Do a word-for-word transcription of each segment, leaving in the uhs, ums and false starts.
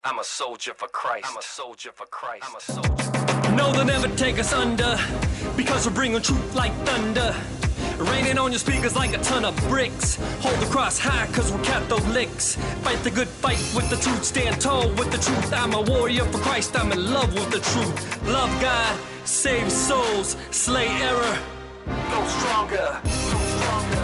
I'm a soldier for Christ. I'm a soldier for Christ. I'm a soldier. No, they'll never take us under, because we're bringing truth like thunder. Raining on your speakers like a ton of bricks. Hold the cross high, cause we're Catholics. Fight the good fight with the truth. Stand tall with the truth. I'm a warrior for Christ. I'm in love with the truth. Love God, save souls, slay error. Go stronger. Go stronger.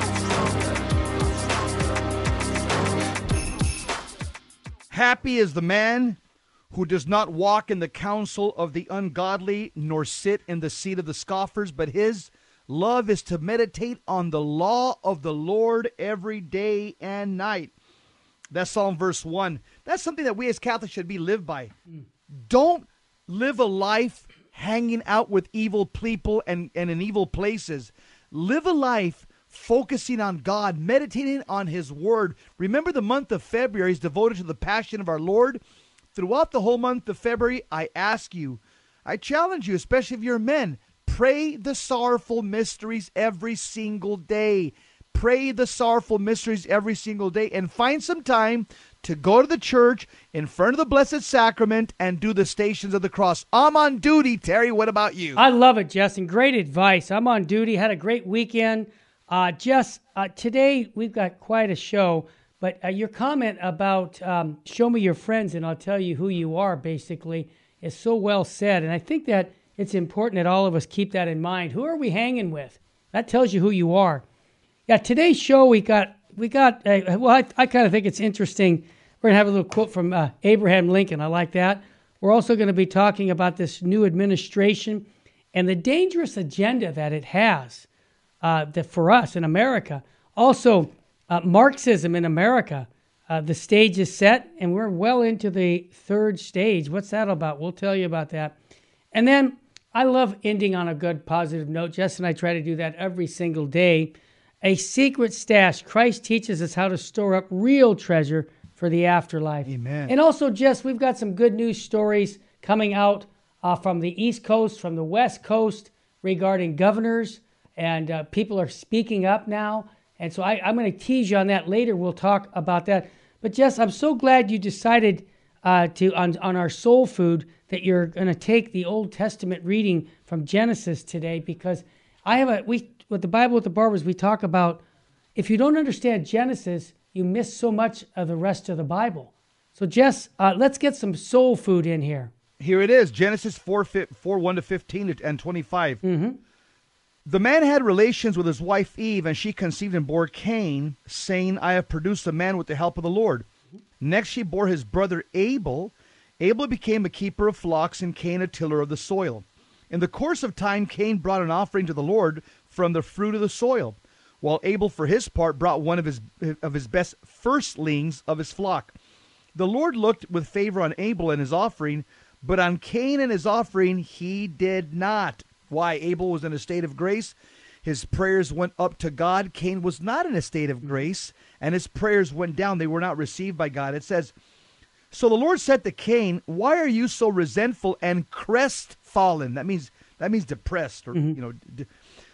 Happy is the man who does not walk in the counsel of the ungodly, nor sit in the seat of the scoffers, but his love is to meditate on the law of the Lord every day and night. That's Psalm verse one. That's something that we as Catholics should be lived by. Mm. Don't live a life hanging out with evil people and, and in evil places. Live a life focusing on God, meditating on his word. Remember, the month of February is devoted to the passion of our Lord. Throughout the whole month of February, I ask you, I challenge you, especially if you're men, pray the sorrowful mysteries every single day. Pray the sorrowful mysteries every single day, and find some time to go to the church in front of the Blessed Sacrament and do the Stations of the Cross. I'm on duty. Terry, what about you? I love it, Justin. Great advice. I'm on duty. Had a great weekend. Uh, Jess, uh, today we've got quite a show, but uh, your comment about um, show me your friends and I'll tell you who you are, basically, is so well said. And I think that it's important that all of us keep that in mind. Who are we hanging with? That tells you who you are. Yeah, today's show we got, we got. Uh, well, I, I kind of think it's interesting. We're going to have a little quote from uh, Abraham Lincoln. I like that. We're also going to be talking about this new administration and the dangerous agenda that it has. Uh, that for us in America. Also, uh, Marxism in America. Uh, the stage is set, and we're well into the third stage. What's that about? We'll tell you about that. And then I love ending on a good, positive note. Jess and I try to do that every single day. A secret stash. Christ teaches us how to store up real treasure for the afterlife. Amen. And also, Jess, we've got some good news stories coming out uh, from the East Coast, from the West Coast, regarding governors. And uh, people are speaking up now. And so I, I'm going to tease you on that later. We'll talk about that. But Jess, I'm so glad you decided uh, to on, on our soul food that you're going to take the Old Testament reading from Genesis today, because I have a, we, with the Bible with the Barbers, we talk about if you don't understand Genesis, you miss so much of the rest of the Bible. So Jess, uh, let's get some soul food in here. Here it is, Genesis four, four one to fifteen and twenty-five. Mm-hmm. The man had relations with his wife Eve, and she conceived and bore Cain, saying, I have produced a man with the help of the Lord. Next she bore his brother Abel. Abel became a keeper of flocks, and Cain a tiller of the soil. In the course of time, Cain brought an offering to the Lord from the fruit of the soil, while Abel for his part brought one of his of his best firstlings of his flock. The Lord looked with favor on Abel and his offering, but on Cain and his offering he did not. Why? Abel was in a state of grace. His prayers went up to God. Cain was not in a state of grace, and his prayers went down. They were not received by God. It says, so the Lord said to Cain, why are you so resentful and crestfallen? That means that means depressed, or mm-hmm. you know, d-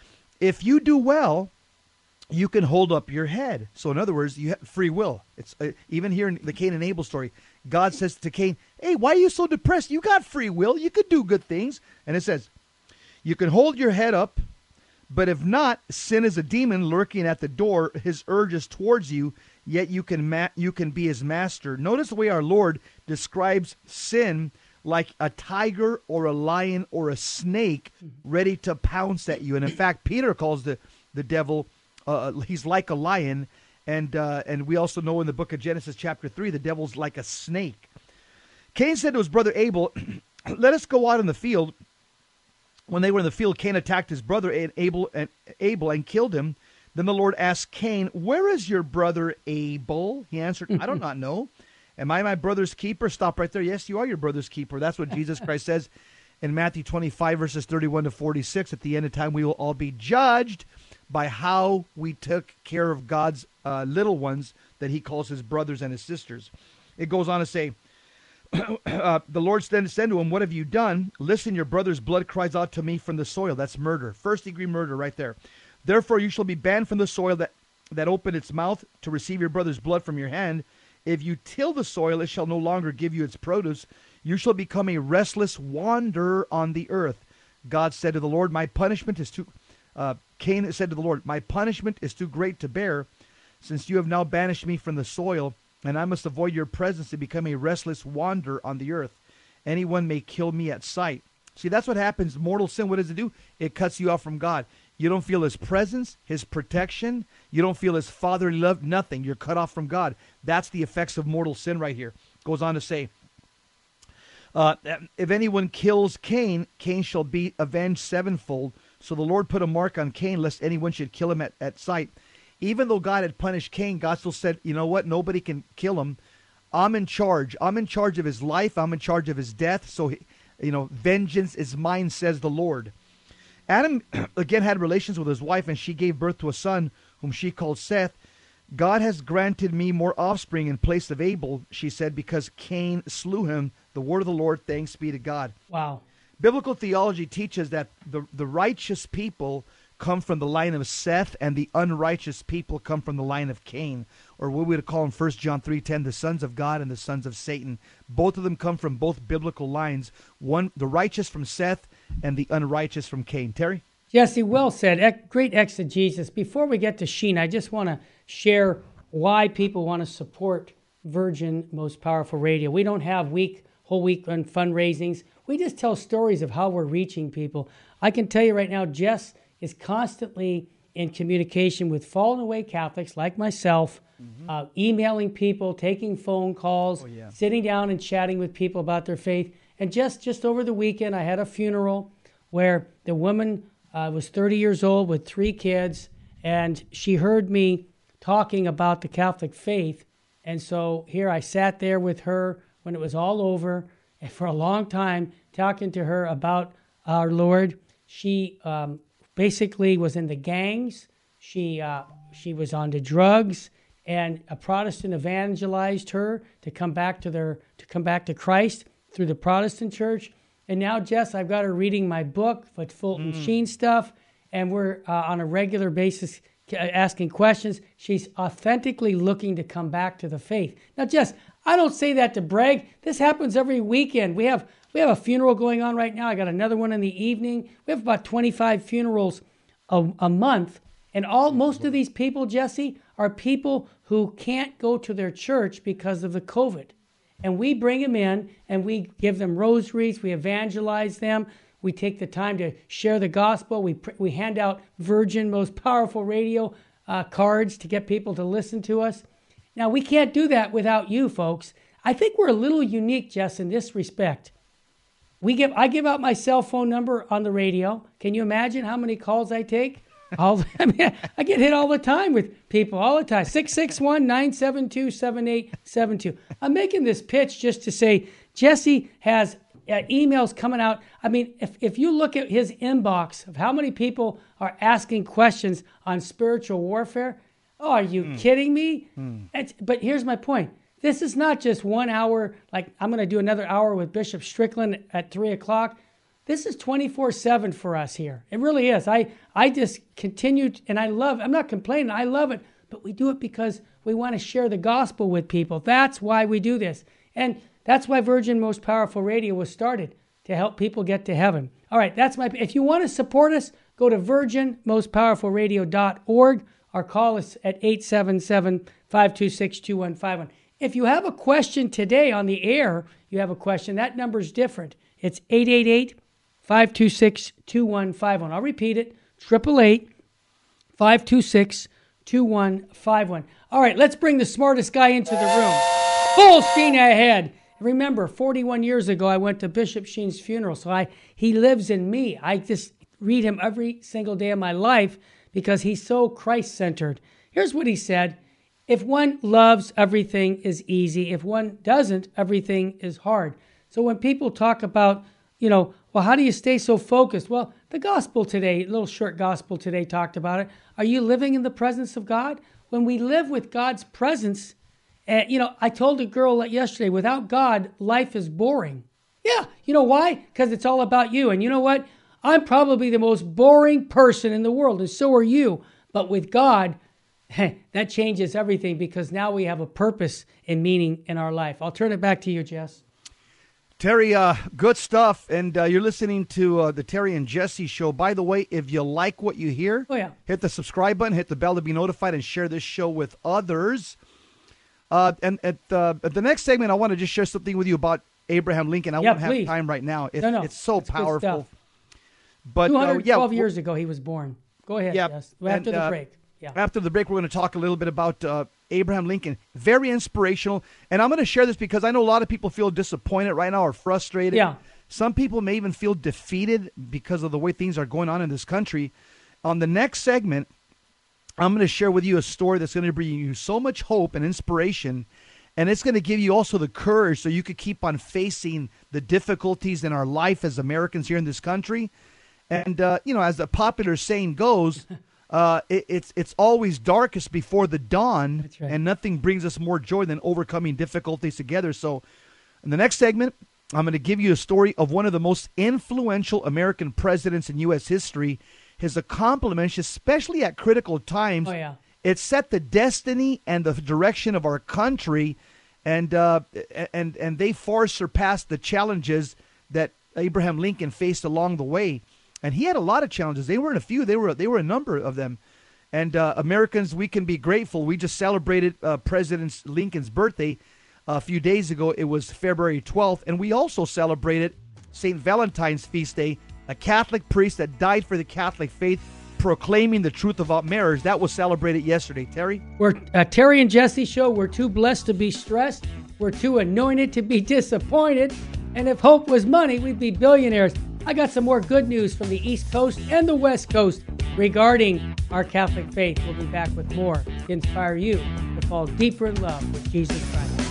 if you do well, you can hold up your head. So in other words, you have free will. It's uh, even here in the Cain and Abel story, God says to Cain, hey, why are you so depressed? You got free will. You could do good things. And it says, you can hold your head up, but if not, sin is a demon lurking at the door. His urge is towards you, yet you can ma- you can be his master. Notice the way our Lord describes sin like a tiger or a lion or a snake ready to pounce at you. And in fact, Peter calls the, the devil, uh, he's like a lion. And, uh, and we also know in the book of Genesis chapter three, the devil's like a snake. Cain said to his brother Abel, let us go out in the field. When they were in the field, Cain attacked his brother Abel and Abel and killed him. Then the Lord asked Cain, where is your brother Abel? He answered, I do not know. Am I my brother's keeper? Stop right there. Yes, you are your brother's keeper. That's what Jesus Christ says in Matthew twenty-five, verses thirty-one to forty-six. At the end of time, we will all be judged by how we took care of God's uh, little ones that he calls his brothers and his sisters. It goes on to say, uh, the Lord then said to him, what have you done? Listen, your brother's blood cries out to me from the soil. That's murder. First degree murder right there. Therefore you shall be banned from the soil that, that opened its mouth to receive your brother's blood from your hand. If you till the soil, it shall no longer give you its produce. You shall become a restless wanderer on the earth. God said to the Lord, my punishment is too... Uh, Cain said to the Lord, my punishment is too great to bear, since you have now banished me from the soil, and I must avoid your presence and become a restless wanderer on the earth. Anyone may kill me at sight. See, that's what happens. Mortal sin, what does it do? It cuts you off from God. You don't feel his presence, his protection. You don't feel his fatherly love, nothing. You're cut off from God. That's the effects of mortal sin right here. Goes on to say, uh, if anyone kills Cain, Cain shall be avenged sevenfold. So the Lord put a mark on Cain, lest anyone should kill him at, at sight. Even though God had punished Cain, God still said, you know what? Nobody can kill him. I'm in charge. I'm in charge of his life. I'm in charge of his death. So, he, you know, vengeance is mine, says the Lord. Adam, again, had relations with his wife, and she gave birth to a son, whom she called Seth. God has granted me more offspring in place of Abel, she said, because Cain slew him. The word of the Lord, thanks be to God. Wow. Biblical theology teaches that the, the righteous people come from the line of Seth, and the unrighteous people come from the line of Cain, or what we would call in First John three ten, the sons of God and the sons of Satan. Both of them come from both biblical lines, one the righteous from Seth and the unrighteous from Cain. Terry? Jesse, well said. Great exegesis. Before we get to Sheen, I just want to share why people want to support Virgin Most Powerful Radio. We don't have week whole week on fundraisings. We just tell stories of how we're reaching people. I can tell you right now, Jess is constantly in communication with fallen away Catholics like myself, mm-hmm. uh, emailing people, taking phone calls, oh, yeah. sitting down and chatting with people about their faith. And just, just over the weekend, I had a funeral where the woman uh, was thirty years old with three kids, and she heard me talking about the Catholic faith. And so here I sat there with her when it was all over, and for a long time, talking to her about our Lord. She um, basically was in the gangs. She uh, she was onto drugs, and a Protestant evangelized her to come back to their to come back to Christ through the Protestant church. And now, Jess, I've got her reading my book with Fulton mm. Sheen stuff, and we're uh, on a regular basis asking questions. She's authentically looking to come back to the faith. Now, Jess, I don't say that to brag. This happens every weekend. We have we have a funeral going on right now. I got another one in the evening. We have about twenty-five funerals a, a month. And all most of these people, Jesse, are people who can't go to their church because of the COVID. And we bring them in, and we give them rosaries. We evangelize them. We take the time to share the gospel. We we hand out Virgin Most Powerful Radio uh, cards to get people to listen to us. Now, we can't do that without you, folks. I think we're a little unique, Jess, in this respect. We give I give out my cell phone number on the radio. Can you imagine how many calls I take? All, I mean, I get hit all the time with people, all the time. six six one, nine seven two, seven eight seven two. I'm making this pitch just to say Jesse has uh, emails coming out. I mean, if, if you look at his inbox of how many people are asking questions on spiritual warfare, oh, are you mm. kidding me? Mm. It's, but here's my point. This is not just one hour, like I'm going to do another hour with Bishop Strickland at three o'clock. This is twenty-four seven for us here. It really is. I, I just continue, to, and I love, I'm not complaining, I love it, but we do it because we want to share the gospel with people. That's why we do this. And that's why Virgin Most Powerful Radio was started, to help people get to heaven. All right, that's my, if you want to support us, go to virgin most powerful radio dot org or call us at eight seven seven, five two six, two one five one. If you have a question today on the air, you have a question, that number's different. It's eight eight eight, five two six, two one five one. I'll repeat it, eight eight eight, five two six, two one five one. All right, let's bring the smartest guy into the room. Full steam ahead. Remember, forty-one years ago, I went to Bishop Sheen's funeral, so I he lives in me. I just read him every single day of my life because he's so Christ-centered. Here's what he said. If one loves, everything is easy. If one doesn't, everything is hard. So when people talk about, you know, well, how do you stay so focused? Well, the gospel today, a little short gospel today talked about it. Are you living in the presence of God? When we live with God's presence, uh, you know, I told a girl yesterday, without God, life is boring. Yeah, you know why? Because it's all about you. And you know what? I'm probably the most boring person in the world, and so are you. But with God, that changes everything because now we have a purpose and meaning in our life. I'll turn it back to you, Jess. Terry, uh, good stuff. And uh, you're listening to uh, the Terry and Jesse Show. By the way, if you like what you hear, oh, yeah. hit the subscribe button, hit the bell to be notified, and share this show with others. Uh, and at, uh, at the next segment, I want to just share something with you about Abraham Lincoln. I yeah, won't please. have time right now. It, no, no. It's so That's powerful. But two hundred twelve uh, yeah, years ago he was born. Go ahead, yeah, Jess. After and, the uh, break. Yeah. After the break, we're going to talk a little bit about uh, Abraham Lincoln. Very inspirational. And I'm going to share this because I know a lot of people feel disappointed right now or frustrated. Yeah. Some people may even feel defeated because of the way things are going on in this country. On the next segment, I'm going to share with you a story that's going to bring you so much hope and inspiration. And it's going to give you also the courage so you could keep on facing the difficulties in our life as Americans here in this country. And, uh, you know, as the popular saying goes, Uh, it, it's it's always darkest before the dawn, That's right. and nothing brings us more joy than overcoming difficulties together. So in the next segment, I'm going to give you a story of one of the most influential American presidents in U S history. His accomplishments, especially at critical times, Oh, yeah. it set the destiny and the direction of our country, and uh, and and they far surpassed the challenges that Abraham Lincoln faced along the way. And he had a lot of challenges. They weren't a few. They were they were a number of them. And uh, Americans, we can be grateful. We just celebrated uh, President Lincoln's birthday a few days ago. It was February twelfth. And we also celebrated Saint Valentine's Feast Day, a Catholic priest that died for the Catholic faith, proclaiming the truth about marriage. That was celebrated yesterday. Terry? We're uh, Terry and Jesse Show. We're too blessed to be stressed. We're too anointed to be disappointed. And if hope was money, we'd be billionaires. I got some more good news from the East Coast and the West Coast regarding our Catholic faith. We'll be back with more to inspire you to fall deeper in love with Jesus Christ.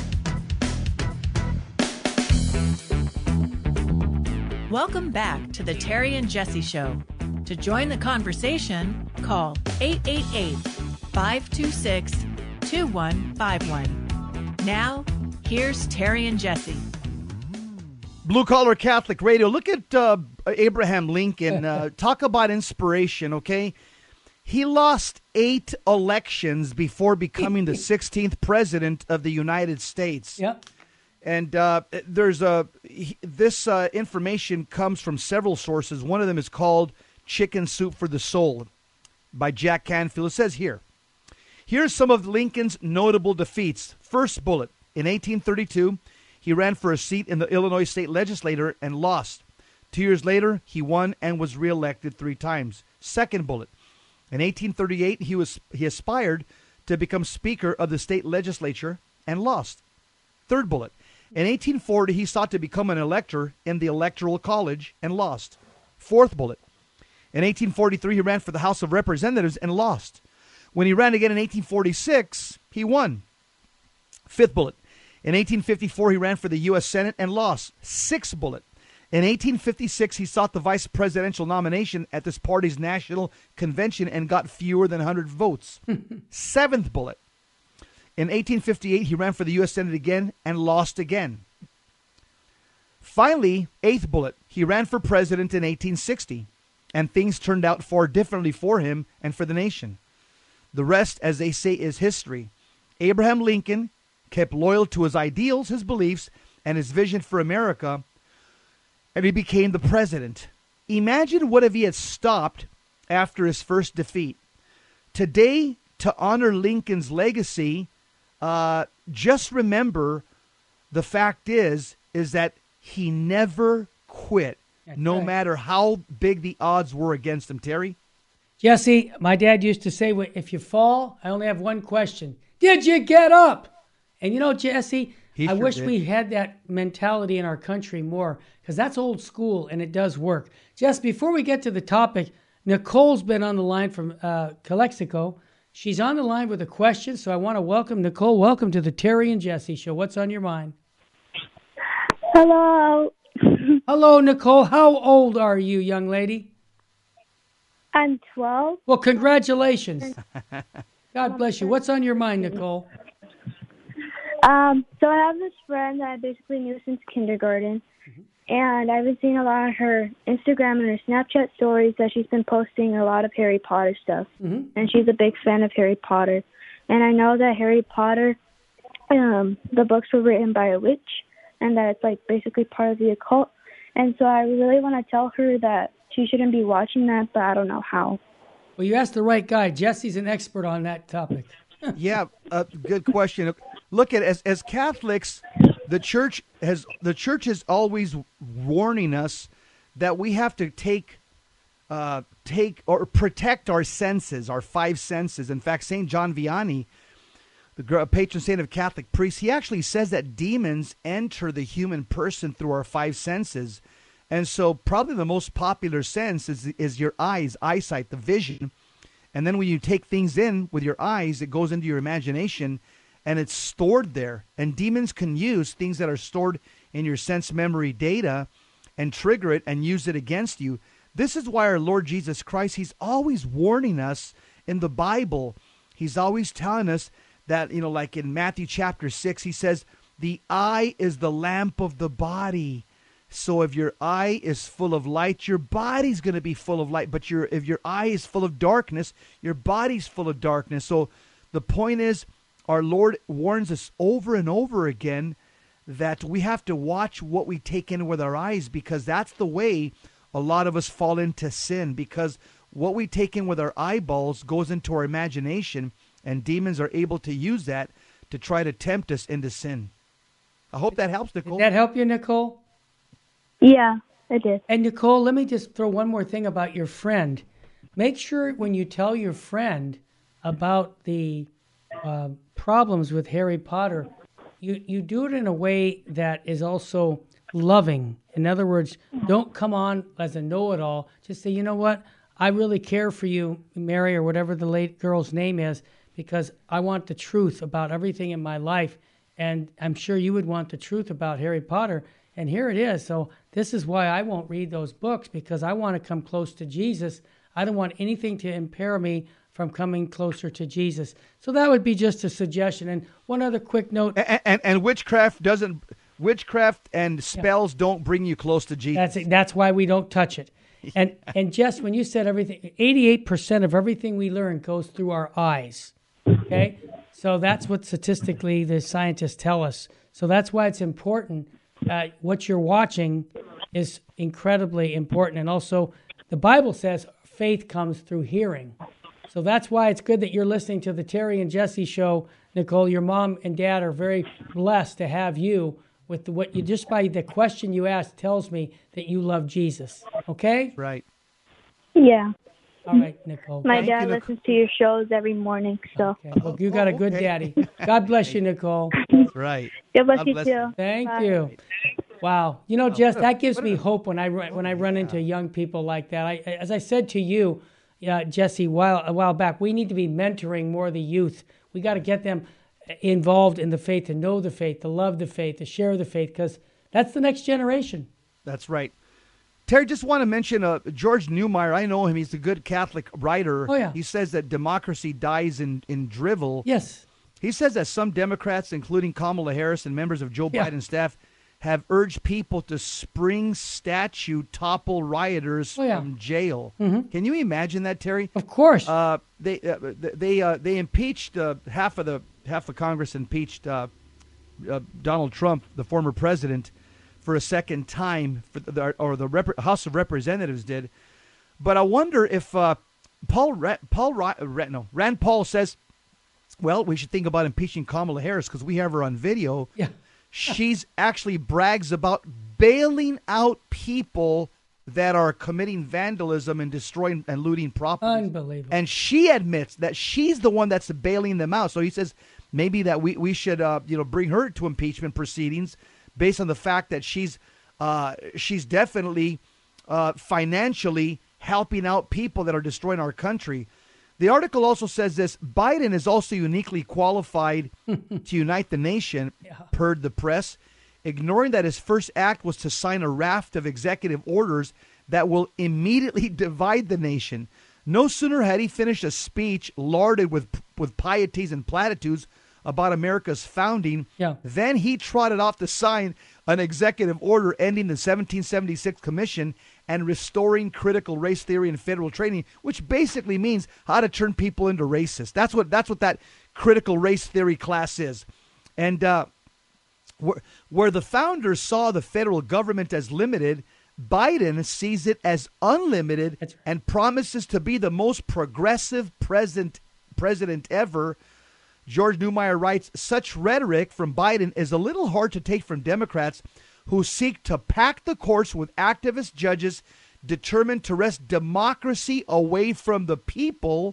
Welcome back to the Terry and Jesse Show. To join the conversation, call eight eight eight, five two six, two one five one. Now, here's Terry and Jesse. Blue Collar Catholic Radio. Look at uh, Abraham Lincoln. Uh, talk about inspiration, okay? He lost eight elections before becoming the sixteenth president of the United States. Yep. And uh, there's a he, this uh, information comes from several sources. One of them is called Chicken Soup for the Soul by Jack Canfield. It says here, here's some of Lincoln's notable defeats. First bullet, in eighteen thirty-two, he ran for a seat in the Illinois state legislature and lost. Two years later, he won and was reelected three times. Second bullet. In eighteen thirty-eight, he was he aspired to become Speaker of the state legislature and lost. Third bullet. In eighteen forty, he sought to become an elector in the Electoral College and lost. Fourth bullet. In eighteen forty-three, he ran for the House of Representatives and lost. When he ran again in eighteen forty-six, he won. Fifth bullet. In eighteen fifty-four, he ran for the U S Senate and lost. Sixth bullet. In eighteen fifty-six, he sought the vice presidential nomination at this party's national convention and got fewer than one hundred votes. Seventh bullet. In eighteen fifty-eight, he ran for the U S Senate again and lost again. Finally, eighth bullet. He ran for president in eighteen sixty, and things turned out far differently for him and for the nation. The rest, as they say, is history. Abraham Lincoln kept loyal to his ideals, his beliefs, and his vision for America, and he became the president. Imagine what if he had stopped after his first defeat. Today, to honor Lincoln's legacy, uh, just remember the fact is, is that he never quit, That's no right. matter how big the odds were against him, Terry. Jesse, my dad used to say, if you fall, I only have one question. Did you get up? And you know, Jesse, He I sure wish did. we had that mentality in our country more, because that's old school and it does work. Jess, before we get to the topic, Nicole's been on the line from uh, Calexico. She's on the line with a question, so I want to welcome Nicole. Welcome to the Terry and Jesse Show. What's on your mind? Hello. Hello, Nicole. How old are you, young lady? I'm twelve. Well, congratulations. God bless you. What's on your mind, Nicole? Um, so I have this friend that I basically knew since kindergarten, mm-hmm. and I've been seeing a lot of her Instagram and her Snapchat stories that she's been posting a lot of Harry Potter stuff, mm-hmm. and she's a big fan of Harry Potter. And I know that Harry Potter, um, the books were written by a witch, and that it's like basically part of the occult. And so I really want to tell her that she shouldn't be watching that, but I don't know how. Well, you asked the right guy. Jesse's an expert on that topic. Yeah, uh, good question. Look at as as Catholics, the church has the church is always warning us that we have to take uh, take or protect our senses, our five senses. In fact, Saint John Vianney, the patron saint of Catholic priests, he actually says that demons enter the human person through our five senses. And so probably the most popular sense is is your eyes, eyesight, the vision. And then when you take things in with your eyes, it goes into your imagination and it's stored there. And demons can use things that are stored in your sense memory data and trigger it and use it against you. This is why our Lord Jesus Christ, he's always warning us in the Bible. He's always telling us that, you know, like in Matthew chapter six, he says, the eye is the lamp of the body. So if your eye is full of light, your body's going to be full of light. But your if your eye is full of darkness, your body's full of darkness. So the point is, our Lord warns us over and over again that we have to watch what we take in with our eyes, because that's the way a lot of us fall into sin, because what we take in with our eyeballs goes into our imagination, and demons are able to use that to try to tempt us into sin. I hope that helps, Nicole. Did that help you, Nicole? Yeah, it did. And Nicole, let me just throw one more thing about your friend. Make sure when you tell your friend about the uh, problems with Harry Potter, you, you do it in a way that is also loving. In other words, don't come on as a know-it-all. Just say, you know what, I really care for you, Mary, or whatever the late girl's name is, because I want the truth about everything in my life, and I'm sure you would want the truth about Harry Potter. And here it is. So this is why I won't read those books, because I want to come close to Jesus. I don't want anything to impair me from coming closer to Jesus. So that would be just a suggestion. And one other quick note. And, and, and witchcraft doesn't, witchcraft and spells yeah. don't bring you close to Jesus. That's it. That's why we don't touch it. And and Jess, when you said everything, eighty-eight percent of everything we learn goes through our eyes. Okay? So that's what statistically the scientists tell us. So that's why it's important. Uh, what you're watching is incredibly important. And also, the Bible says faith comes through hearing. So that's why it's good that you're listening to the Terry and Jesse show, Nicole. Your mom and dad are very blessed to have you with the, what you, just by the question you asked tells me that you love Jesus. Okay? Right. Yeah. All right, Nicole. My Thank dad you, listens to your shows every morning, so. Okay. Well, you got a good okay. daddy. God bless you, Nicole. That's right. God bless God you bless too. you. Thank Bye. you. Wow. You know, Oh, Jess, what a- that gives what me a- hope when I run- when I run into young people like that. I, as I said to you, uh, Jesse, while a while back, we need to be mentoring more of the youth. We got to get them involved in the faith, to know the faith, to love the faith, to share the faith, because that's the next generation. That's right. Terry, just want to mention uh, George Newmeyer. I know him. He's a good Catholic writer. Oh, yeah. He says that democracy dies in, in drivel. Yes. He says that some Democrats, including Kamala Harris and members of Joe Yeah. Biden's staff, have urged people to spring statue topple rioters Oh, yeah. from jail. Mhm. Can you imagine that, Terry? Of course. Uh, they uh, they uh, they impeached uh, half of the half of Congress impeached uh, uh, Donald Trump, the former president, for a second time, for the, or the Rep- House of Representatives did. But I wonder if uh, Paul Ra- Paul Ra- Ra- no, Rand Paul says, well, we should think about impeaching Kamala Harris because we have her on video. yeah. She's actually brags about bailing out people that are committing vandalism and destroying and looting property. Unbelievable. And she admits that she's the one that's bailing them out. So he says maybe that we, we should uh, you know bring her to impeachment proceedings based on the fact that she's uh, she's definitely uh, financially helping out people that are destroying our country. The article also says this: Biden is also uniquely qualified to unite the nation, Yeah. per the press, ignoring that his first act was to sign a raft of executive orders that will immediately divide the nation. No sooner had he finished a speech larded with with pieties and platitudes about America's founding. Yeah. Then he trotted off to sign an executive order ending the seventeen seventy-six Commission and restoring critical race theory in federal training, which basically means how to turn people into racists. That's what that's what that critical race theory class is. And uh, where, where the founders saw the federal government as limited, Biden sees it as unlimited right. and promises to be the most progressive president president ever. George Neumeier writes, such rhetoric from Biden is a little hard to take from Democrats who seek to pack the courts with activist judges determined to wrest democracy away from the people.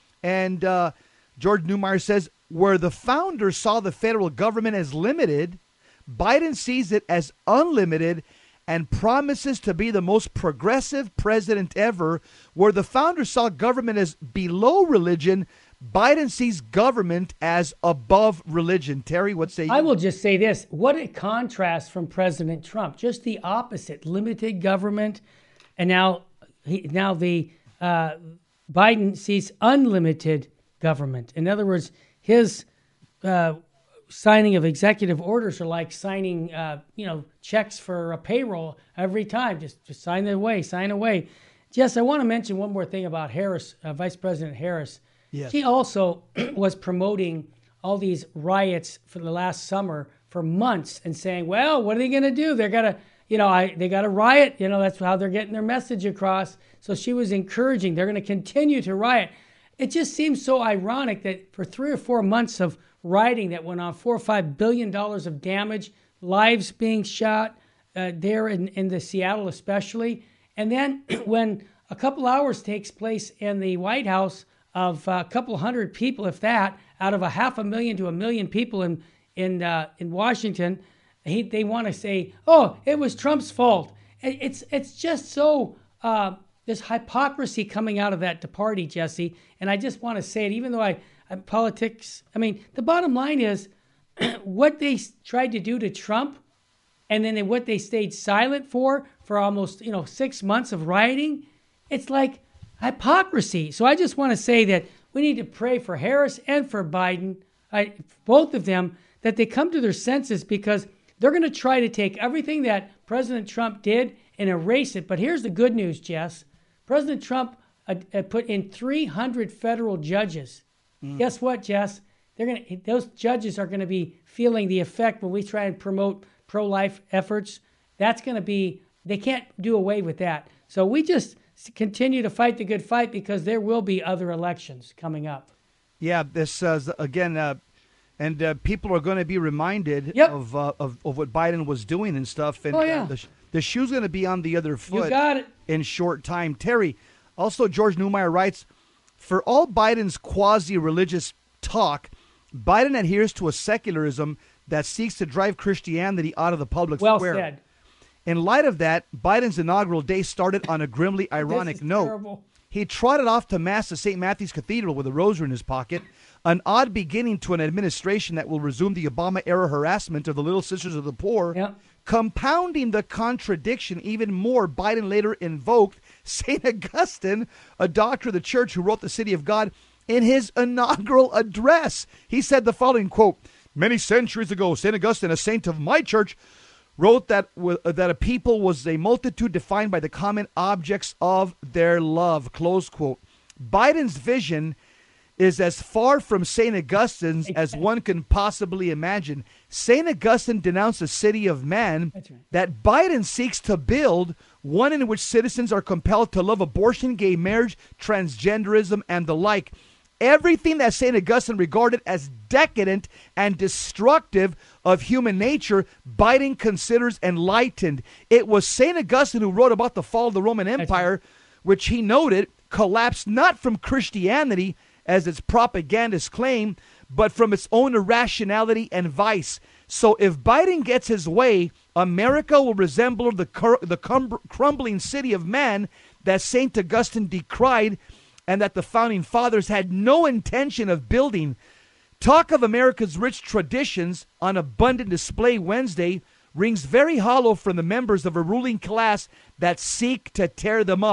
And uh, George Neumeier says, where the founders saw the federal government as limited, Biden sees it as unlimited and promises to be the most progressive president ever. Where the founders saw government as below religion, Biden sees government as above religion. Terry, what say you? I will just say this. What a contrast from President Trump. Just the opposite. Limited government. And now he, now the uh, Biden sees unlimited government. In other words, his uh, signing of executive orders are like signing, uh, you know, checks for a payroll every time. Just, just sign it away, sign away. Jess, I want to mention one more thing about Harris, uh, Vice President Harris. Yes. She also was promoting all these riots for the last summer for months and saying, well, what are they going to do? They're going to, you know, I, they got to riot. You know, that's how they're getting their message across. So she was encouraging they're going to continue to riot. It just seems so ironic that for three or four months of rioting that went on, four or five billion dollars of damage, lives being shot uh, there in, in the Seattle especially. And then when a couple hours takes place in the White House, of a couple hundred people, if that, out of a half a million to a million people in in uh, in Washington, he, they want to say, "Oh, it was Trump's fault." It, it's it's just so uh, there's hypocrisy coming out of that party, Jesse. And I just want to say it, even though I, I politics. I mean, the bottom line is what they tried to do to Trump, and then what they stayed silent for for almost you know six months of rioting. It's like hypocrisy. So I just want to say that we need to pray for Harris and for Biden, I, both of them, that they come to their senses, because they're going to try to take everything that President Trump did and erase it. But here's the good news, Jess. President Trump uh, uh, put in three hundred federal judges. Mm. Guess what, Jess? They're going to; those judges are going to be feeling the effect when we try and promote pro-life efforts. That's going to be, they can't do away with that. So we just continue to fight the good fight, because there will be other elections coming up. Yeah, this uh, again, uh, and uh, people are going to be reminded yep. of, uh, of of what Biden was doing and stuff. And oh, yeah. uh, the, the shoe's going to be on the other foot. You got it. In short time. Terry, also George Neumeier writes, for all Biden's quasi-religious talk, Biden adheres to a secularism that seeks to drive Christianity out of the public well square. Well said. In light of that, Biden's inaugural day started on a grimly ironic note. Terrible. He trotted off to Mass at Saint Matthew's Cathedral with a rosary in his pocket, an odd beginning to an administration that will resume the Obama-era harassment of the Little Sisters of the Poor. Yep. Compounding the contradiction even more, Biden later invoked Saint Augustine, a doctor of the church who wrote The City of God, in his inaugural address. He said the following, quote, many centuries ago, Saint Augustine, a saint of my church, wrote that uh, that a people was a multitude defined by the common objects of their love, close quote. Biden's vision is as far from Saint Augustine's as one can possibly imagine. Saint Augustine denounced a city of man. That's right. That Biden seeks to build, one in which citizens are compelled to love abortion, gay marriage, transgenderism, and the like. Everything that Saint Augustine regarded as decadent and destructive of human nature, Biden considers enlightened. It was Saint Augustine who wrote about the fall of the Roman Empire, which he noted collapsed not from Christianity, as its propagandists claim, but from its own irrationality and vice. So if Biden gets his way, America will resemble the, cur- the cum- crumbling city of man that Saint Augustine decried and that the founding fathers had no intention of building. Talk of America's rich traditions on abundant display Wednesday rings very hollow from the members of a ruling class that seek to tear them up.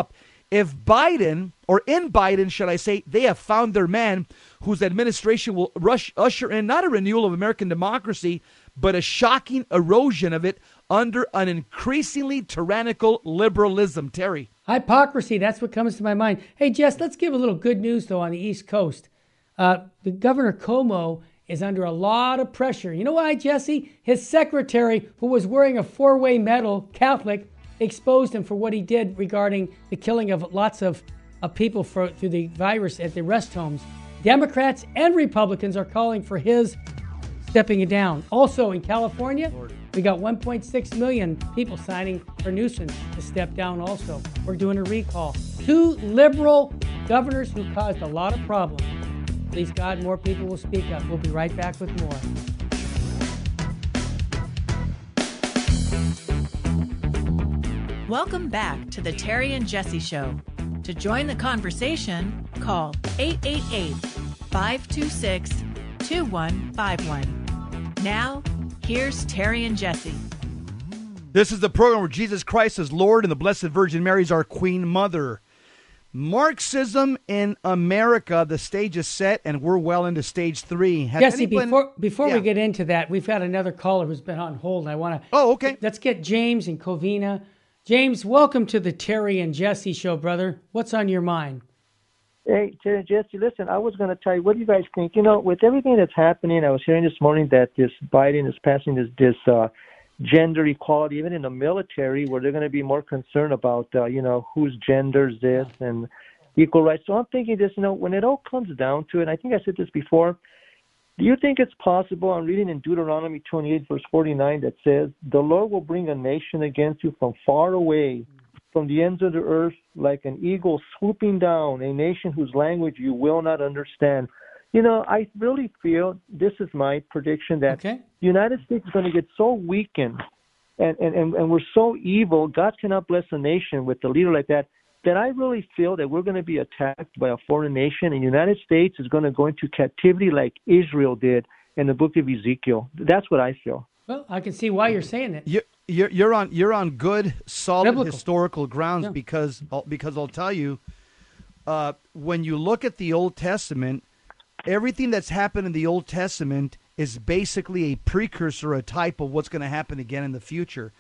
If Biden, or in Biden, should I say, they have found their man whose administration will rush, usher in not a renewal of American democracy, but a shocking erosion of it under an increasingly tyrannical liberalism. Terry. Hypocrisy, that's what comes to my mind. Hey, Jess, let's give a little good news, though, on the East Coast. Uh, the Governor Cuomo is under a lot of pressure. You know why, Jesse? His secretary, who was wearing a four-way medal, Catholic, exposed him for what he did regarding the killing of lots of, of people for, through the virus at the rest homes. Democrats and Republicans are calling for his stepping it down. Also in California, we got one point six million people signing for Newsom to step down also. We're doing a recall. Two liberal governors who caused a lot of problems. Please God, more people will speak up. We'll be right back with more. Welcome back to the Terry and Jesse Show. To join the conversation, call eight eight eight, five two six, two one five one. Now, here's Terry and Jesse. This is the program where Jesus Christ is Lord and the Blessed Virgin Mary is our Queen Mother. Marxism in America, the stage is set, and we're well into stage three. Has Jesse, anyone... before before yeah. we get into that, we've got another caller who's been on hold. I want to. Oh, okay. Let's get James in Covina. James, welcome to the Terry and Jesse Show, brother. What's on your mind? Hey, Terry and Jesse, listen, I was going to tell you, what do you guys think? You know, with everything that's happening, I was hearing this morning that this Biden is passing this, this uh, gender equality, even in the military, where they're going to be more concerned about, uh, you know, whose gender is this and equal rights. So I'm thinking this, you know, when it all comes down to it, I think I said this before, do you think it's possible? I'm reading in Deuteronomy twenty-eight, verse forty-nine, that says, the Lord will bring a nation against you from far away, from the ends of the earth, like an eagle swooping down, a nation whose language you will not understand. You know, I really feel, this is my prediction, that okay. the United States is going to get so weakened and, and, and, and we're so evil, God cannot bless a nation with a leader like that, that I really feel that we're going to be attacked by a foreign nation, and the United States is going to go into captivity like Israel did in the book of Ezekiel. That's what I feel. Well, I can see why you're saying it. You're, you're, you're on you're on good, solid Biblical. historical grounds Yeah. because because I'll tell you, uh, when you look at the Old Testament, everything that's happened in the Old Testament is basically a precursor, a type of what's going to happen again in the future.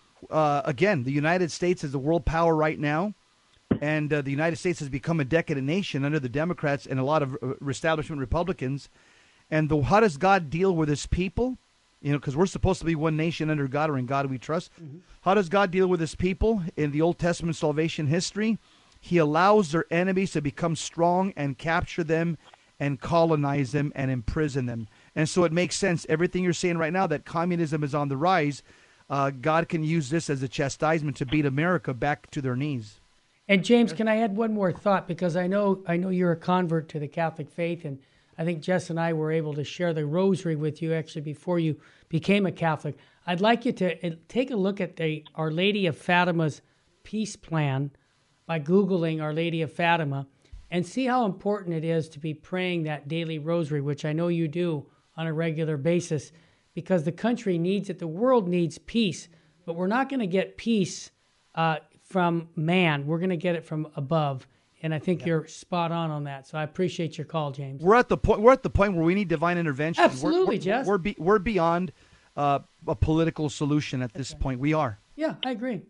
Uh, again, the United States is a world power right now, and uh, the United States has become a decadent nation under the Democrats and a lot of uh, establishment Republicans. And the, how does God deal with his people? You know, because we're supposed to be one nation under God, or in God we trust. Mm-hmm. How does God deal with his people in the Old Testament salvation history? He allows their enemies to become strong and capture them and colonize them and imprison them. And so it makes sense. Everything you're saying right now, that communism is on the rise, uh, God can use this as a chastisement to beat America back to their knees. And James, can I add one more thought? Because I know I know you're a convert to the Catholic faith, and I think Jess and I were able to share the rosary with you actually before you became a Catholic. I'd like you to take a look at the Our Lady of Fatima's peace plan by Googling Our Lady of Fatima and see how important it is to be praying that daily rosary, which I know you do on a regular basis, because the country needs it. The world needs peace, but we're not going to get peace uh, from man. We're going to get it from above. And I think yeah. you're spot on on that. So I appreciate your call, James. We're at the point. We're at the point where we need divine intervention. Absolutely, we're, we're, Jess. We're be, we're beyond uh, a political solution at this okay. point. We are. Yeah, I agree.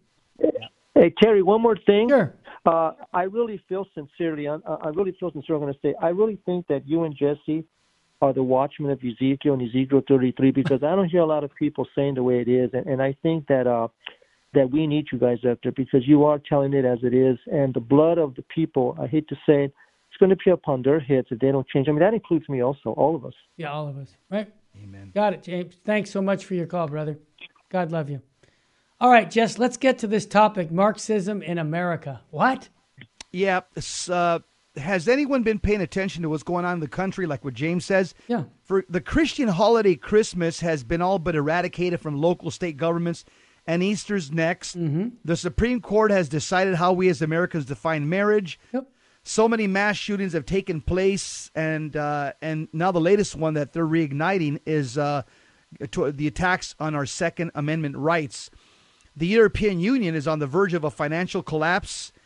Hey Terry, one more thing. Sure. Uh, I really feel sincerely. Uh, I really feel sincerely. I'm going to say. I really think that you and Jesse are the watchmen of Ezekiel and Ezekiel thirty-three, because I don't hear a lot of people saying the way it is, and, and I think that. Uh, that we need you guys up there, because you are telling it as it is. And the blood of the people, I hate to say it, it's going to be upon their heads if they don't change. I mean, that includes me also, all of us. Yeah, all of us, right? Amen. Got it, James. Thanks so much for your call, brother. God love you. All right, Jess, let's get to this topic, Marxism in America. What? Yeah. Uh, has anyone been paying attention to what's going on in the country, like what James says? Yeah. For the Christian holiday, Christmas has been all but eradicated from local state governments, and Easter's next. Mm-hmm. The Supreme Court has decided how we as Americans define marriage. Yep. So many mass shootings have taken place, and uh, and now the latest one that they're reigniting is uh, to the attacks on our Second Amendment rights. The European Union is on the verge of a financial collapse,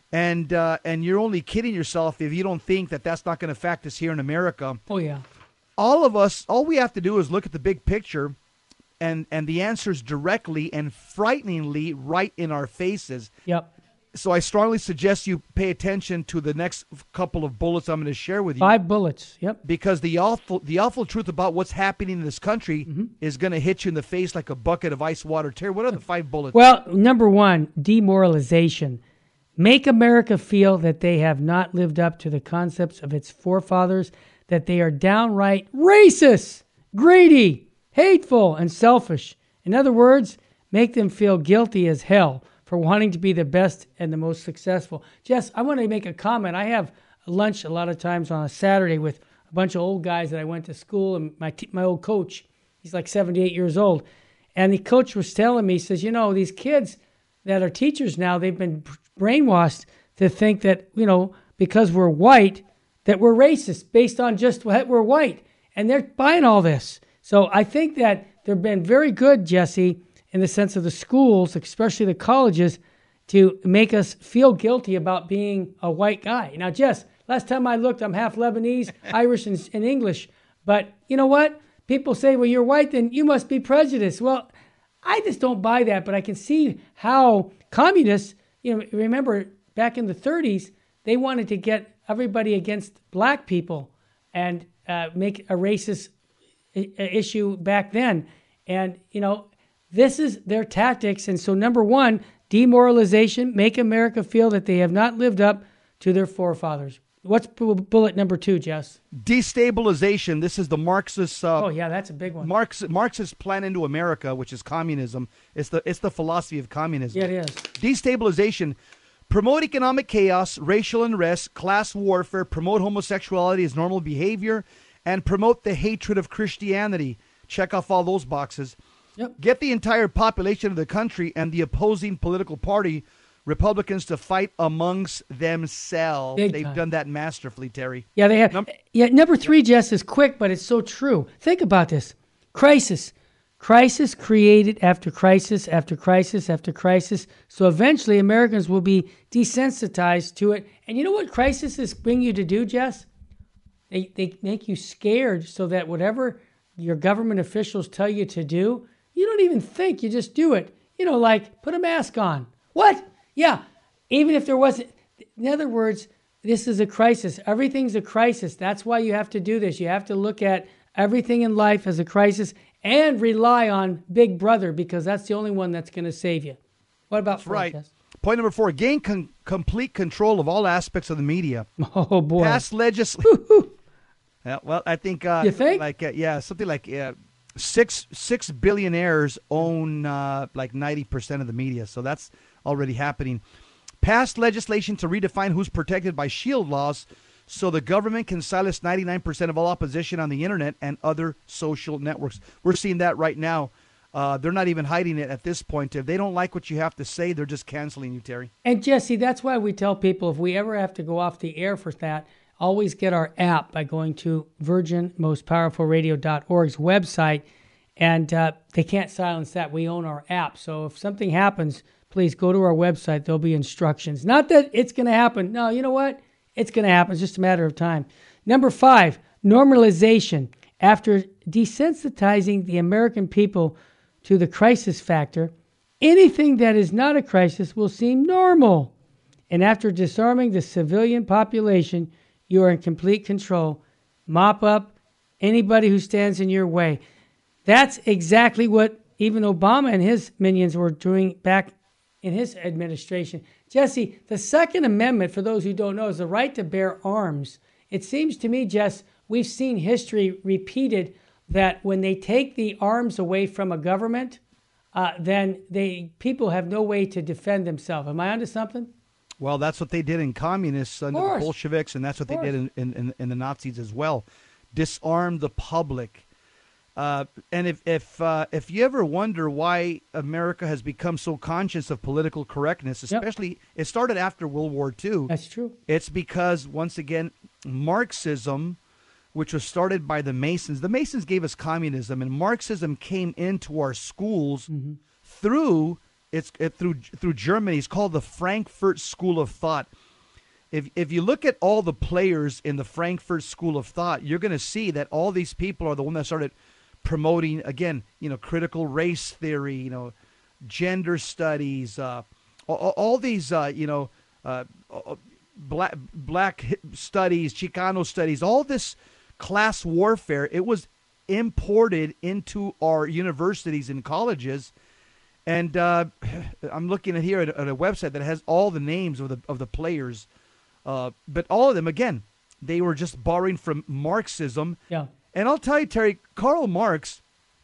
And uh, and you're only kidding yourself if you don't think that that's not going to affect us here in America. Oh, yeah. All of us, all we have to do is look at the big picture, and, and the answer's directly and frighteningly right in our faces. Yep. So I strongly suggest you pay attention to the next couple of bullets I'm going to share with you. Five bullets, yep. Because the awful, the awful truth about what's happening in this country mm-hmm. is going to hit you in the face like a bucket of ice water. Terry, what are the five bullets? Well, number one, demoralization. Make America feel that they have not lived up to the concepts of its forefathers, that they are downright racist, greedy, hateful, and selfish. In other words, make them feel guilty as hell for wanting to be the best and the most successful. Jess, I want to make a comment. I have lunch a lot of times on a Saturday with a bunch of old guys that I went to school, and my t- my old coach, he's like seventy-eight years old. And the coach was telling me, he says, you know, these kids that are teachers now, they've been brainwashed to think that, you know, because we're white, that we're racist based on just what we're white. And they're buying all this. So I think that they've been very good, Jesse, in the sense of the schools, especially the colleges, to make us feel guilty about being a white guy. Now, Jess, last time I looked, I'm half Lebanese, Irish, and, and English. But you know what? People say, well, you're white, then you must be prejudiced. Well, I just don't buy that, but I can see how communists, you know, remember back in the thirties, they wanted to get everybody against black people and uh, make a racist I- issue back then. And, you know, this is their tactics. And so, number one, demoralization, make America feel that they have not lived up to their forefathers. What's bullet number two, Jess? Destabilization. This is the Marxist. Uh, oh yeah, that's a big one. Marx, Marxist plan into America, which is communism. It's the it's the philosophy of communism. Yeah, it is. Destabilization. Promote economic chaos, racial unrest, class warfare. Promote homosexuality as normal behavior, and promote the hatred of Christianity. Check off all those boxes. Yep. Get the entire population of the country and the opposing political party, Republicans, to fight amongst themselves. Big They've time. done that masterfully, Terry. Yeah, they have. Num- yeah, number three, Jess, is quick, but it's so true. Think about this. Crisis. Crisis created after crisis after crisis after crisis. So eventually Americans will be desensitized to it. And you know what crises bring you to do, Jess? They, they make you scared so that whatever your government officials tell you to do, you don't even think, you just do it. You know, like put a mask on. What? Yeah, even if there wasn't. In other words, this is a crisis. Everything's a crisis. That's why you have to do this. You have to look at everything in life as a crisis and rely on Big Brother, because that's the only one that's going to save you. What about That's right. Jess? Point number four, gain con- complete control of all aspects of the media. Oh, boy. Pass legislation. yeah, well, I think, uh, You think? like uh, yeah, something like uh, six six billionaires own uh, like ninety percent of the media. So that's already happening. Passed legislation to redefine who's protected by SHIELD laws so the government can silence ninety-nine percent of all opposition on the internet and other social networks. We're seeing that right now. Uh, they're not even hiding it at this point. If they don't like what you have to say, they're just canceling you, Terry. And Jesse, that's why we tell people if we ever have to go off the air for that, always get our app by going to virgin most powerful radio dot org's website. And uh, they can't silence that. We own our app. So if something happens, please go to our website. There'll be instructions. Not that it's going to happen. No, you know what? It's going to happen. It's just a matter of time. Number five, normalization. After desensitizing the American people to the crisis factor, anything that is not a crisis will seem normal. And after disarming the civilian population, you are in complete control. Mop up anybody who stands in your way. That's exactly what even Obama and his minions were doing back in his administration. Jesse, the Second Amendment, for those who don't know, is the right to bear arms. It seems to me, Jess, we've seen history repeated that when they take the arms away from a government, uh, then they people have no way to defend themselves. Am I onto something? Well, that's what they did in communists under the Bolsheviks, and that's what they did in, in, in, in the Nazis as well. Disarm the public. Uh, and if if uh, if you ever wonder why America has become so conscious of political correctness, especially yep. it started after World War Two. That's true. It's because, once again, Marxism, which was started by the Masons, the Masons gave us communism, and Marxism came into our schools mm-hmm. through it's it, through through Germany. It's called the Frankfurt School of Thought. if if you look at all the players in the Frankfurt School of Thought, you're going to see that all these people are the one that started promoting, again, you know, critical race theory, you know, gender studies, uh, all, all these, uh, you know, uh, black black studies, Chicano studies, all this class warfare. It was imported into our universities and colleges. And uh, I'm looking at here at, at a website that has all the names of the of the players, uh, but all of them, again, they were just borrowing from Marxism. Yeah. And I'll tell you, Terry, Karl Marx,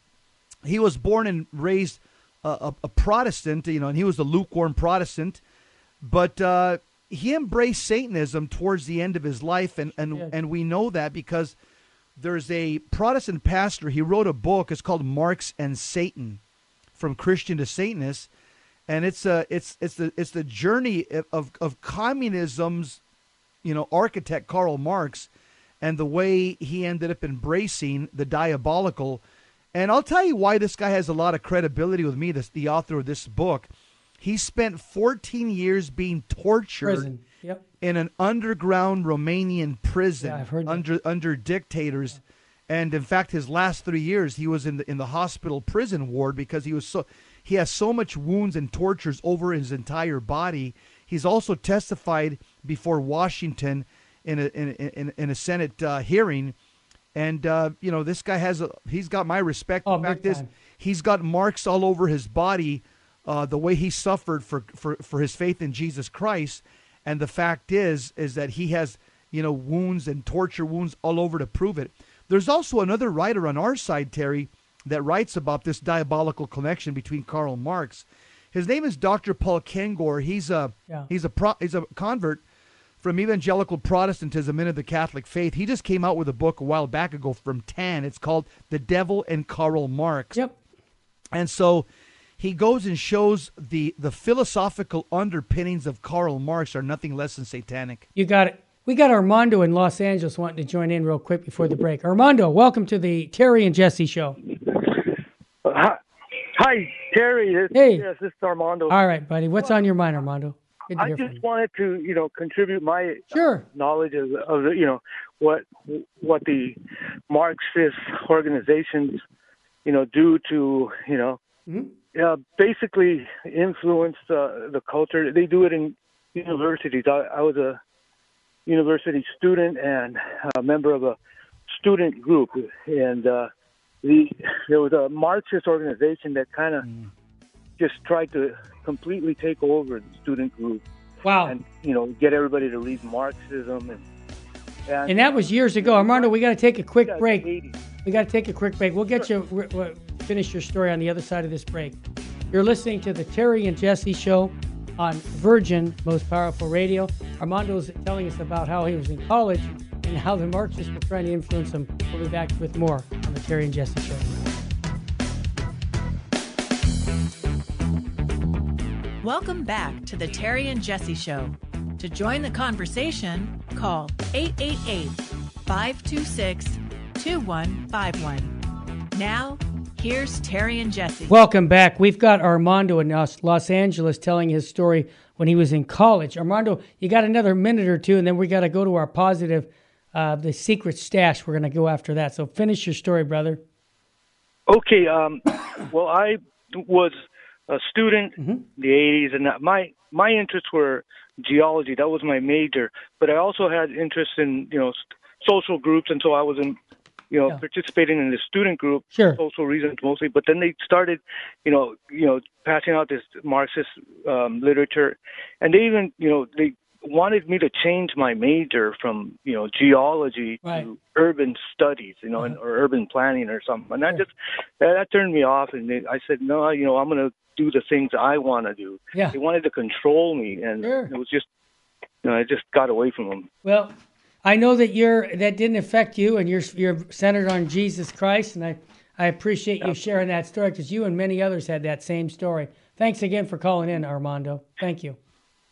he was born and raised uh, a, a Protestant, you know, and he was a lukewarm Protestant, but uh, he embraced Satanism towards the end of his life, and and, Yeah. and we know that because there's a Protestant pastor. He wrote a book. It's called Marx and Satan, From Christian to Satanist, and it's a it's it's the it's the journey of of communism's, you know, architect Karl Marx, and the way he ended up embracing the diabolical. And I'll tell you why this guy has a lot of credibility with me. This the author of this book. He spent fourteen years being tortured Prison. Yep. in an underground Romanian prison Yeah, I've heard that. under under dictators. And in fact, his last three years, he was in the in the hospital prison ward because he was so he has so much wounds and tortures over his entire body. He's also testified before Washington in a in in, in a Senate uh, hearing, and uh, you know, this guy has a he's got my respect. Oh, the fact big is, time. he's got marks all over his body, uh, the way he suffered for, for for his faith in Jesus Christ, and the fact is is that he has, you know, wounds and torture wounds all over to prove it. There's also another writer on our side, Terry, that writes about this diabolical connection between Karl Marx. His name is Doctor Paul Kengor. He's a Yeah. he's a pro, he's a convert from evangelical Protestantism into the Catholic faith. He just came out with a book a while back ago from Tan. It's called The Devil and Karl Marx. Yep. And so he goes and shows the the philosophical underpinnings of Karl Marx are nothing less than satanic. You got it. We got Armando in Los Angeles wanting to join in real quick before the break. Armando, welcome to the Terry and Jesse Show. Uh, hi, hi, Terry. This, Hey. Yes, this is Armando. All right, buddy. What's on your mind, Armando? Good to I hear from just you. wanted to, you know, contribute my uh, Sure. knowledge of, of the, you know, what what the Marxist organizations, you know, do to, you know, Mm-hmm. uh, basically influence uh, the culture. They do it in universities. I, I was a university student and a member of a student group, and uh, the there was a Marxist organization that kind of Mm. just tried to completely take over the student group. Wow. And, you know, get everybody to read Marxism. And, and, And that was years ago. Armando, we got to take a quick yeah, break. the eighties. We got to take a quick break. We'll get you we're, we're, finish your story on the other side of this break. You're listening to the Terry and Jesse Show on Virgin Most Powerful Radio. Armando's telling us about how he was in college and how the Marxists were trying to influence him. We'll be back with more on the Terry and Jesse Show. Welcome back to the Terry and Jesse Show. To join the conversation, call eight eight eight, five two six, two one five one. Now, here's Terry and Jesse. Welcome back. We've got Armando in Los Los Angeles telling his story when he was in college. Armando, you got another minute or two, and then we got to go to our positive, uh, the secret stash. We're going to go after that. So finish your story, brother. Okay. Um, well, I was a student Mm-hmm. in the eighties, and my my interests were geology. That was my major. But I also had interest in, you know, social groups, and so I was in, you know, Yeah. participating in the student group, Sure. social reasons mostly. But then they started, you know, you know, passing out this Marxist um, literature, and they even, you know, they wanted me to change my major from, you know, geology Right. to urban studies, you know, Uh-huh. and, or urban planning or something. And that Sure. just that, that turned me off, and they, I said, no, you know, I'm going to do the things I want to do. Yeah. They wanted to control me, and Sure. it was just, you know, I just got away from them. Well, I know that you're that didn't affect you, and you're you're centered on Jesus Christ, and I, I appreciate you sharing that story because you and many others had that same story. Thanks again for calling in, Armando. Thank you.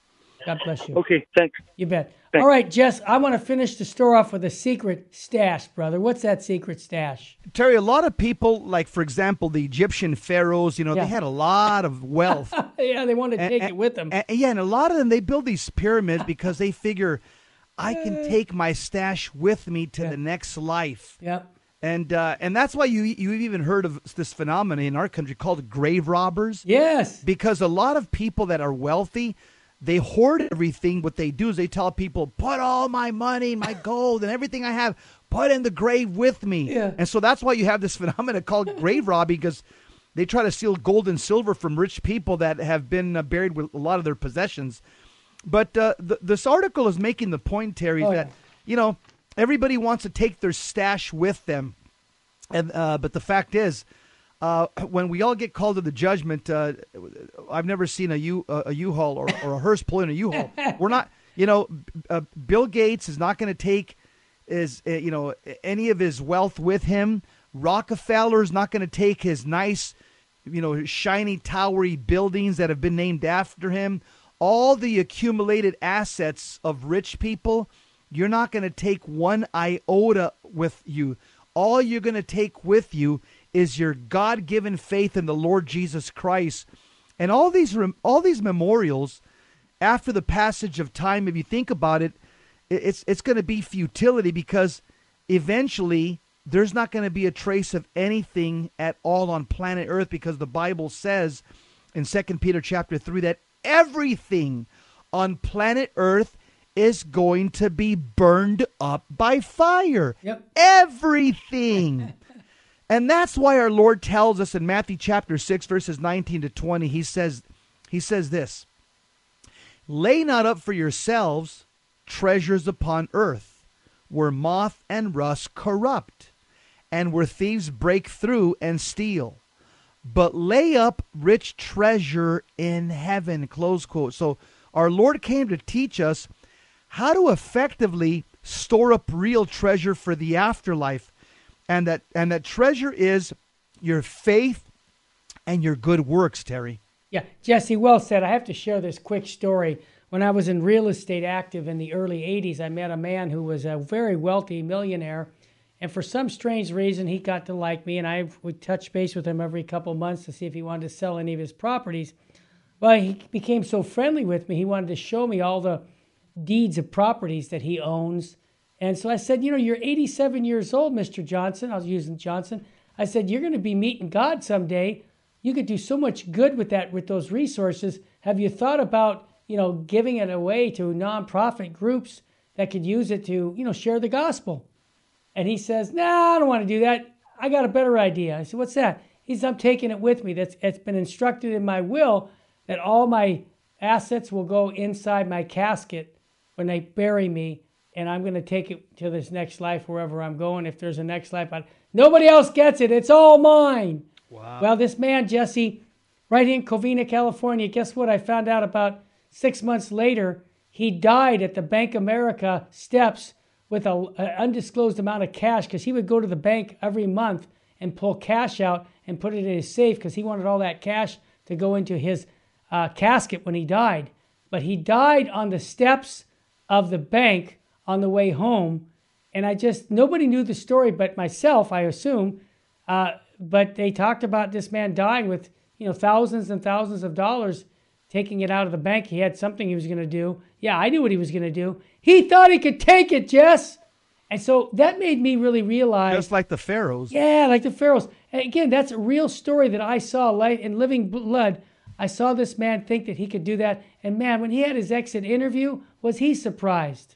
God bless you. Okay, thanks. You bet. Thanks. All right, Jess, I want to finish the store off with a secret stash, brother. What's that secret stash? Terry, a lot of people, like, for example, the Egyptian pharaohs, you know, Yeah. they had a lot of wealth. Yeah, they want to take it with them. And, yeah, and a lot of them, they build these pyramids because they figure, I can take my stash with me to Yeah. the next life. Yep. And uh, and that's why you you've even heard of this phenomenon in our country called grave robbers. Yes. Because a lot of people that are wealthy, they hoard everything. What they do is they tell people, put all my money, my gold, and everything I have, put in the grave with me. Yeah. And so that's why you have this phenomenon called grave robbing, because they try to steal gold and silver from rich people that have been uh, buried with a lot of their possessions. But uh, th- this article is making the point, Terry, Oh, that, yeah. you know, everybody wants to take their stash with them. And uh, but the fact is, uh, when we all get called to the judgment, uh, I've never seen a U a, a U-Haul or, or a hearse pulling a U-Haul. We're not, you know, uh, Bill Gates is not going to take his, uh, you know, any of his wealth with him. Rockefeller's not going to take his nice, you know, shiny, towery buildings that have been named after him. All the accumulated assets of rich people, you're not going to take one iota with you. All you're going to take with you is your God-given faith in the Lord Jesus Christ. And all these all these memorials, after the passage of time, if you think about it, it's it's going to be futility, because eventually there's not going to be a trace of anything at all on planet Earth, because the Bible says in Second Peter chapter three that everything on planet Earth is going to be burned up by fire. Yep. Everything. And that's why our Lord tells us in Matthew chapter six, verses nineteen to twenty, he says, he says this, lay not up for yourselves treasures upon earth, where moth and rust corrupt, and where thieves break through and steal. But lay up rich treasure in heaven, close quote. So our Lord came to teach us how to effectively store up real treasure for the afterlife. And that and that treasure is your faith and your good works, Terry. Yeah, Jesse, well said. I have to share this quick story. When I was in real estate active in the early eighties, I met a man who was a very wealthy millionaire. And for some strange reason, he got to like me, and I would touch base with him every couple months to see if he wanted to sell any of his properties. Well, he became so friendly with me, he wanted to show me all the deeds of properties that he owns. And so I said, you know, you're eighty-seven years old, Mister Johnson. I was using Johnson. I said, you're going to be meeting God someday. You could do so much good with that, with those resources. Have you thought about, you know, giving it away to nonprofit groups that could use it to, you know, share the gospel? And he says, no, nah, I don't want to do that. I got a better idea. I said, what's that? He says, I'm taking it with me. That's It's been instructed in my will that all my assets will go inside my casket when they bury me, and I'm going to take it to this next life wherever I'm going. If there's a next life, I, nobody else gets it. It's all mine. Wow. Well, this man, Jesse, right in Covina, California, guess what? I found out about six months later, he died at the Bank America steps with an undisclosed amount of cash, because he would go to the bank every month and pull cash out and put it in his safe, because he wanted all that cash to go into his uh, casket when he died. But he died on the steps of the bank on the way home. And I just, nobody knew the story but myself, I assume. Uh, but they talked about this man dying with, you know, thousands and thousands of dollars, taking it out of the bank. He had something he was going to do. Yeah, I knew what he was going to do. He thought he could take it, Jess. And so that made me really realize. Just like the pharaohs. Yeah, like the pharaohs. And again, that's a real story that I saw light in living blood. I saw this man think that he could do that. And man, when he had his exit interview, was he surprised?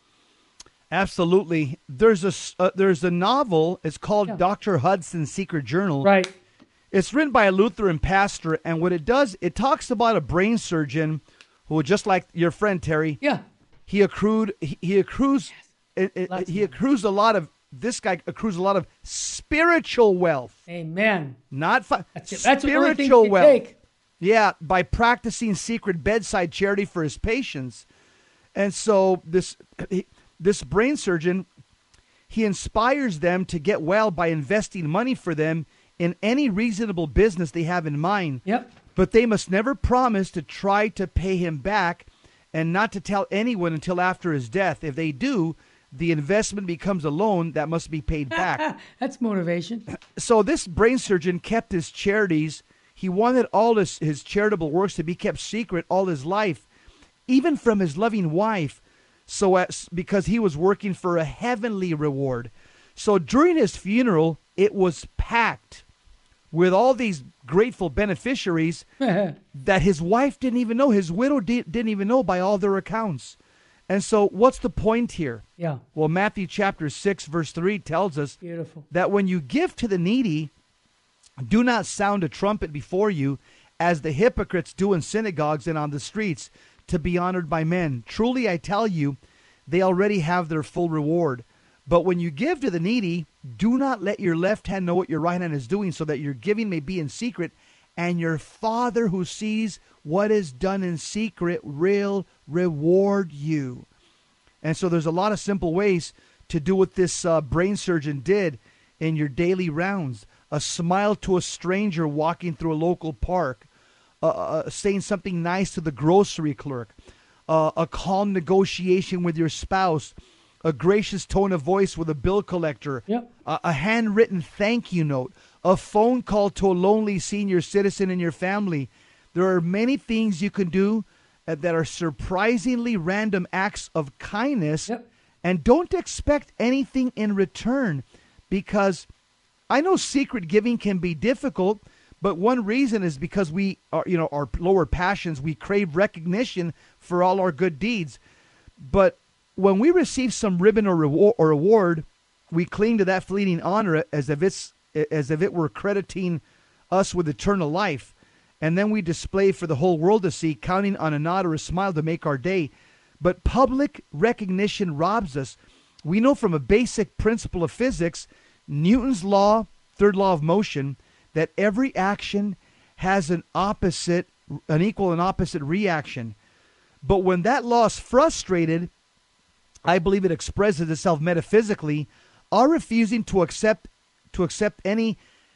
Absolutely. There's a, uh, there's a novel. It's called Yeah. Doctor Hudson's Secret Journal. Right. It's written by a Lutheran pastor, and what it does, it talks about a brain surgeon who, just like your friend Terry, Yeah. he accrued, he, he accrues, it, it, Lots of he money. accrues a lot of. This guy accrues a lot of spiritual wealth, Amen. not fi- That's it. That's the only thing spiritual you can wealth. take. Yeah, by practicing secret bedside charity for his patients, and so this this brain surgeon, he inspires them to get well by investing money for them in any reasonable business they have in mind. Yep. But they must never promise to try to pay him back, and not to tell anyone until after his death. If they do, the investment becomes a loan that must be paid back. That's motivation. So this brain surgeon kept his charities. He wanted all his, his charitable works to be kept secret all his life, even from his loving wife, so as, because he was working for a heavenly reward. So during his funeral, it was packed with all these grateful beneficiaries that his wife didn't even know. His widow di- didn't even know by all their accounts. And so what's the point here? Yeah. Well, Matthew chapter six, verse three tells us Beautiful. that when you give to the needy, do not sound a trumpet before you, as the hypocrites do in synagogues and on the streets, to be honored by men. Truly, I tell you, they already have their full reward. But when you give to the needy, do not let your left hand know what your right hand is doing, so that your giving may be in secret, and your Father who sees what is done in secret will reward you. And so there's a lot of simple ways to do what this uh, brain surgeon did in your daily rounds. A smile to a stranger walking through a local park, uh, uh, saying something nice to the grocery clerk, uh, a calm negotiation with your spouse, a gracious tone of voice with a bill collector, Yep. a, a handwritten thank you note, a phone call to a lonely senior citizen in your family. There are many things you can do uh, that are surprisingly random acts of kindness, Yep. and don't expect anything in return, because I know secret giving can be difficult, but one reason is because we are, you know, our lower passions, we crave recognition for all our good deeds. But when we receive some ribbon or reward, or award, we cling to that fleeting honor as if it's as if it were crediting us with eternal life, and then we display for the whole world to see, counting on a nod or a smile to make our day. But public recognition robs us. We know from a basic principle of physics, Newton's law, third law of motion, that every action has an opposite, an equal and opposite reaction. But when that law is frustrated, I believe it expresses itself metaphysically. Our refusing to accept to accept any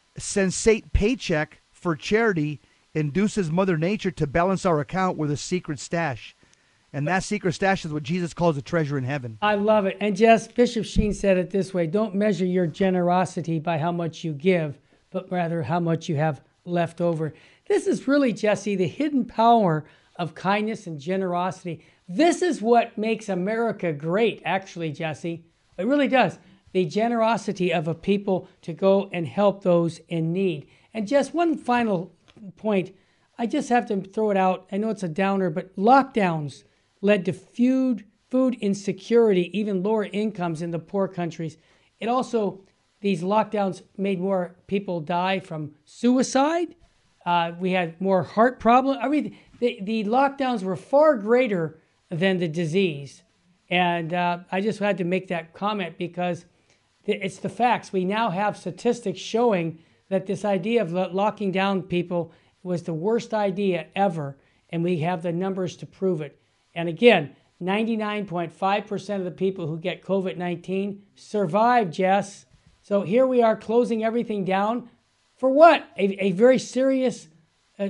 sensate paycheck for charity induces Mother Nature to balance our account with a secret stash. And that secret stash is what Jesus calls a treasure in heaven. I love it. And Jess, Bishop Sheen said it this way: don't measure your generosity by how much you give, but rather how much you have left over. This is really, Jesse, the hidden power of kindness and generosity. This is what makes America great, actually, Jesse. It really does. The generosity of a people to go and help those in need. And just one final point. I just have to throw it out. I know it's a downer, but lockdowns led to food, food insecurity, even lower incomes in the poor countries. It also, these lockdowns made more people die from suicide. Uh, we had more heart problems. I mean, the, the lockdowns were far greater than the disease. And uh, I just had to make that comment because it's the facts. We now have statistics showing that this idea of locking down people was the worst idea ever, and we have the numbers to prove it. And again, ninety-nine point five percent of the people who get COVID nineteen survive, Jess. So here we are closing everything down for what? A, a very serious uh,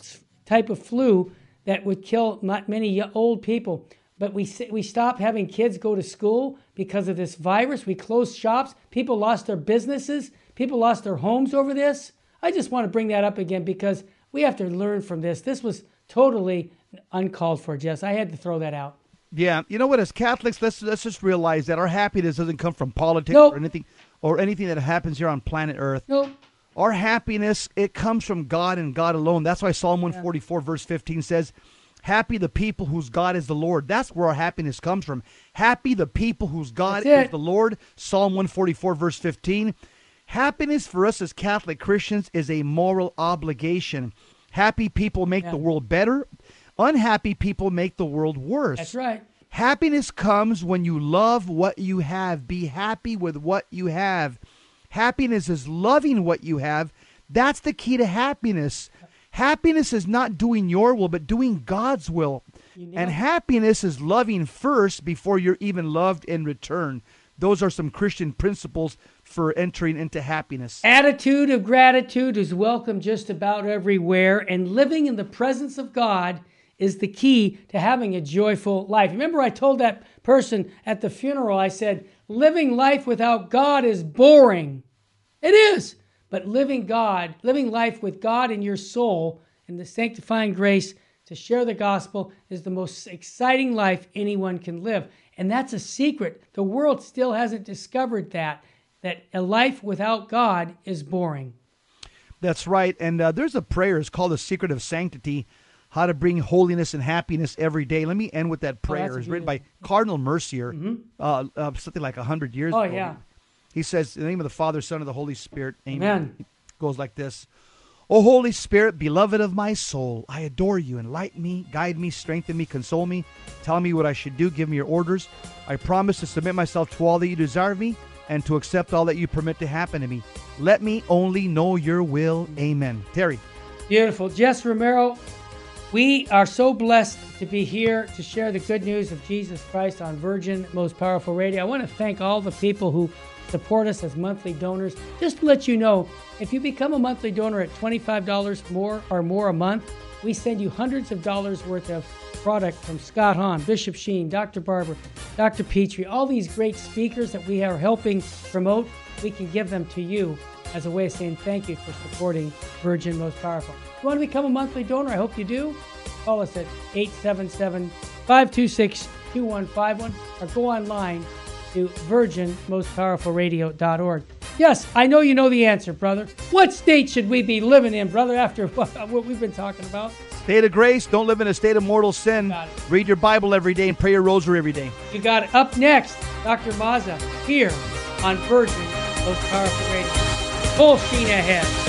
type of flu that would kill many old people. But we we stopped having kids go to school because of this virus. We closed shops. People lost their businesses. People lost their homes over this. I just want to bring that up again because we have to learn from this. This was totally uncalled for, Jess. I had to throw that out. Yeah, you know what? As Catholics, let's let's just realize that our happiness doesn't come from politics Nope. or anything or anything that happens here on planet Earth. Nope. Our happiness, it comes from God and God alone. That's why Psalm one forty-four, verse fifteen says, happy the people whose God is the Lord. That's where our happiness comes from. Happy the people whose God That's is it. the Lord. Psalm one forty-four, verse fifteen. Happiness for us as Catholic Christians is a moral obligation. Happy people make Yeah. the world better. Unhappy people make the world worse. That's right. Happiness comes when you love what you have. Be happy with what you have. Happiness is loving what you have. That's the key to happiness. Happiness is not doing your will, but doing God's will. And happiness is loving first before you're even loved in return. Those are some Christian principles for entering into happiness. Attitude of gratitude is welcome just about everywhere, and living in the presence of God is the key to having a joyful life. Remember, I told that person at the funeral, I said, living life without God is boring. It is. But living God, living life with God in your soul and the sanctifying grace to share the gospel is the most exciting life anyone can live. And that's a secret. The world still hasn't discovered that, that a life without God is boring. That's right. And uh, there's a prayer. It's called The Secret of Sanctity, how to bring holiness and happiness every day. Let me end with that prayer. Oh, it's written by Cardinal Mercier, mm-hmm. uh, uh, something like one hundred years oh, ago. Oh, yeah. He says, in the name of the Father, Son, and the Holy Spirit, amen. Amen. It goes like this. O Holy Spirit, beloved of my soul, I adore you. Enlighten me, guide me, strengthen me, console me. Tell me what I should do. Give me your orders. I promise to submit myself to all that you desire of me and to accept all that you permit to happen to me. Let me only know your will. Amen. Terry. Beautiful. Jess Romero, we are so blessed to be here to share the good news of Jesus Christ on Virgin Most Powerful Radio. I want to thank all the people who support us as monthly donors. Just to let you know, if you become a monthly donor at twenty-five dollars more or more a month, we send you hundreds of dollars worth of product from Scott Hahn, Bishop Sheen, Doctor Barber, Doctor Petrie, all these great speakers that we are helping promote. We can give them to you as a way of saying thank you for supporting Virgin Most Powerful. If you want to become a monthly donor, I hope you do. Call us at eight seven seven, five two six, two one five one or go online to virgin most powerful radio dot org. Yes, I know you know the answer, brother. What state should we be living in, brother, after what, what we've been talking about? State of grace. Don't live in a state of mortal sin. Read your Bible every day and pray your rosary every day. You got it. Up next, Doctor Mazza here on Virgin Most Powerful Radio. Full steam ahead.